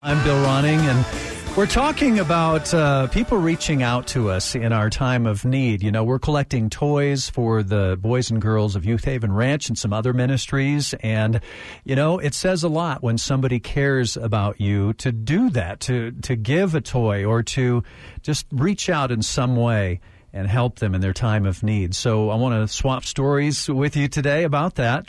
I'm Bill Ronning, and we're talking about people reaching out to us in our time of need. You know, we're collecting toys for the boys and girls of Youth Haven Ranch and some other ministries, and, you know, it says a lot when somebody cares about you to do that, to give a toy or to just reach out in some way and help them in their time of need. So I want to swap stories with you today about that.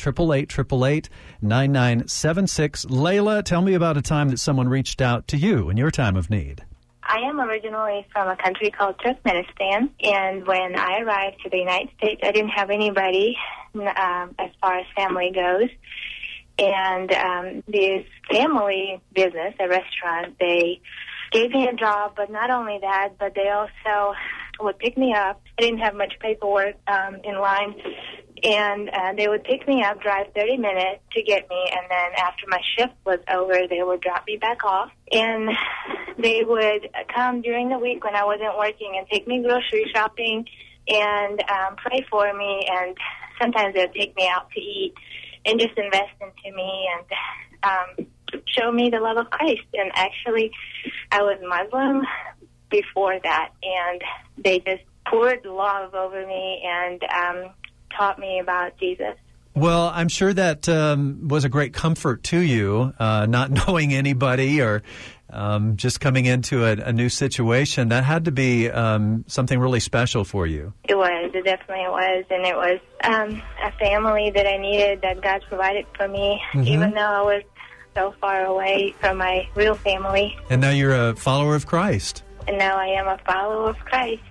888-888-9976. Layla, tell me about a time that someone reached out to you in your time of need. I am originally from a country called Turkmenistan, and when I arrived to the United States, I didn't have anybody as far as family goes. And this family business, a restaurant, they gave me a job, but not only that, but they also would pick me up. I didn't have much paperwork in line, and they would pick me up, drive 30 minutes to get me, and then after my shift was over, they would drop me back off. And they would come during the week when I wasn't working and take me grocery shopping and pray for me, and sometimes they'd take me out to eat and just invest into me and show me the love of Christ. And actually, I was Muslim before that, and they just poured love over me and taught me about Jesus. Well, I'm sure that was a great comfort to you, not knowing anybody or just coming into a new situation. That had to be something really special for you. It was. It definitely was. And it was a family that I needed, that God provided for me, even though I was so far away from my real family. And now you're a follower of Christ. And now I am a follower of Christ.